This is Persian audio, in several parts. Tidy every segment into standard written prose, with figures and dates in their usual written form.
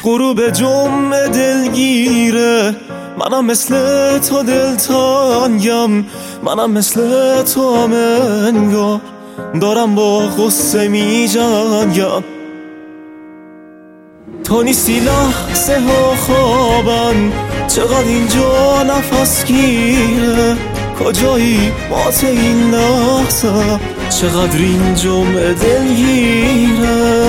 غروب جمعه دلگیره، منم مثل تو دلتنگم، منم مثل تو هم انگار دارم با غصه می جنگم. تو نیستی لحظه ها خوابم، چقدر اینجا نفس گیره، کجایی مات این لحظه، چقدر این جمعه دلگیره.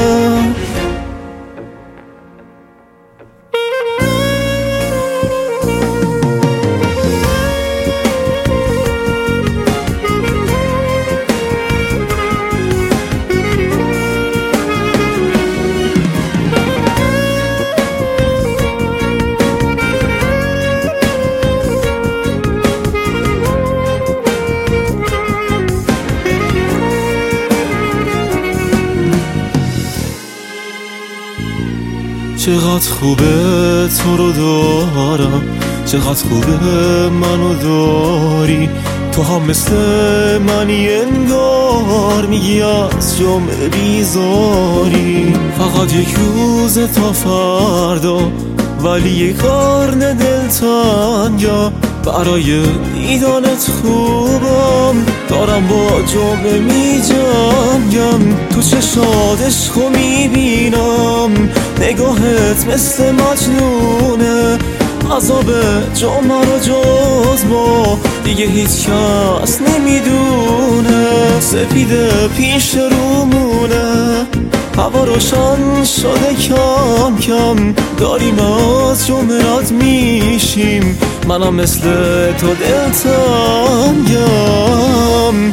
چقدر خوبه تو رو دارم، چقدر خوبه منو داری، تو هم مثل منی انگار، میگی از جمعه بیزاری. فقط یک روز تا فردا، ولی یک قرن دلتنگم، برای دیدنت خوبم، دارم با جمعه می جنگم. تو چشات عشقو می بینم، نگاهت مثل مجنونه، عذاب جمعه رو جز ما دیگه هیچ کس نمیدونه. سپیده پیش رومونه، هوا روشن شده کم کم، داریم از جمعه رد میشیم، منم مثل تو دلتنگم.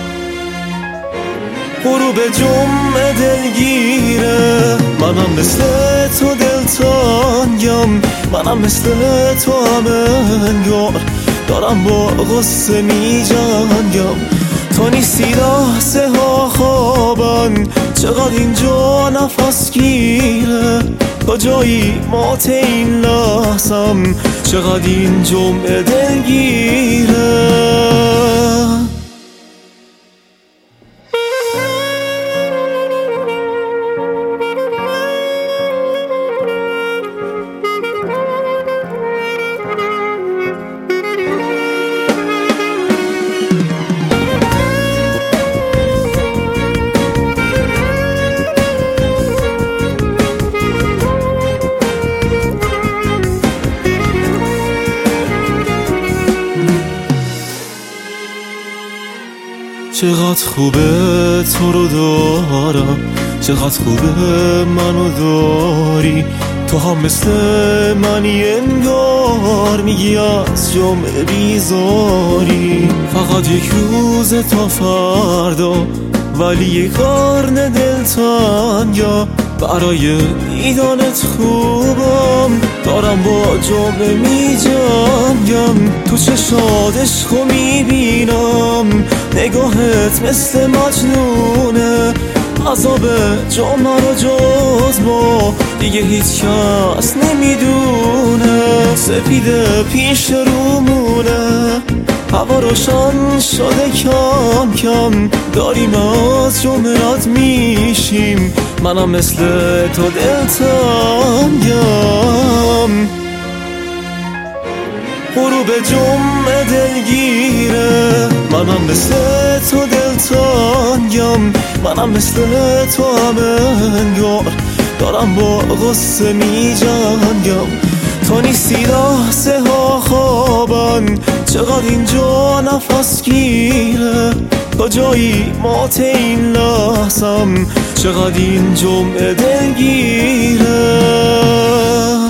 غروب جمعه دلگیره، منم مثل تو دلتنگم، منم مثل تو هم انگار دارم با غصه می جنگم. تو نیستی لحظه ها خوابن، چقدر اینجا نفس گیره، کجایی مات این لحظم، چقدر این جمعه دلگیره. چقدر خوبه تو رو دارم، چقدر خوبه منو داری، تو هم مثل منی انگار، میگی از جمعه بیزاری. فقط یک روز تا فردا، ولی یک قرن دلتنگم، برای دیدنت خوبم، دارم با جمعه می جنگم. تو چشات عشقو می بینم، نگاهت مثل مجنونه، عذاب جمعه رو جز ما دیگه هیچ کس نمیدونه. سپیده پیش رومونه، هوا روشن شده کم کم، داریم از جمعه رد میشیم، منم مثل تو دلتنگم. غروب جمعه دلگیره، منم مثل تو دلتنگم، منم مثل تو هم انگار دارم با غصه می جنگم. تو نیستی لحظه ها خوابن، چقدر اینجا نفس گیره، کجایی مات این لحظم، چقدر این جمعه دلگیره.